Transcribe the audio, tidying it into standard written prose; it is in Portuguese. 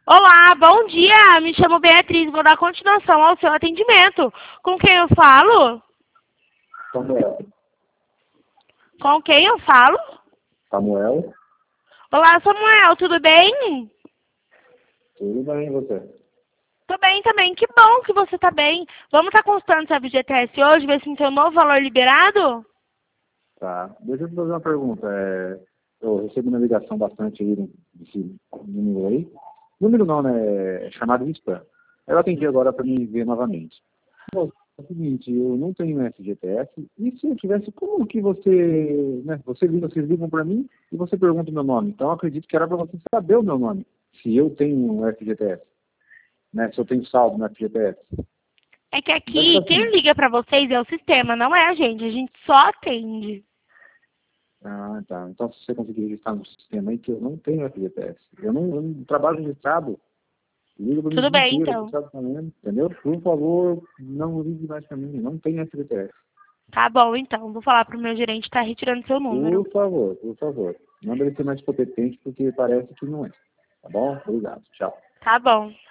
Olá, bom dia. Me chamo Beatriz. Vou dar continuação ao seu atendimento. Com quem eu falo? Samuel. Com quem eu falo? Samuel, Olá, Samuel. Tudo bem? tudo bem, e você? Tô bem também. Que bom que você tá bem. Vamos estar consultando seu FGTS hoje, ver se tem um novo valor liberado? Tá. Deixa eu te fazer uma pergunta. Eu recebo uma ligação bastante aí desse número aí. Número não, né? É chamado de spam. Eu atendi agora para me ver novamente. Bom, é o seguinte, eu não tenho FGTS, e se eu tivesse, como que você, né? Vocês ligam para mim e você pergunta o meu nome. Então eu acredito que era para você saber o meu nome, se eu tenho um FGTS, né? Se eu tenho saldo no FGTS. É que Daí tá aqui, quem assim. liga pra vocês é o sistema, não é a gente. A gente só atende. Ah, tá. Então, se você conseguir registrar no sistema aí, que eu não tenho FGTS. Eu não trabalho registrado, liga para mim o Tudo dia bem, inteiro, então. você sabe também, entendeu? Por favor, não ligue mais para mim, não tenho FGTS. Tá bom, então. Vou falar pro meu gerente estar retirando seu número. Por favor. Manda ele ser mais competente, porque parece que não é. Tá bom? Obrigado. Tchau. Tá bom.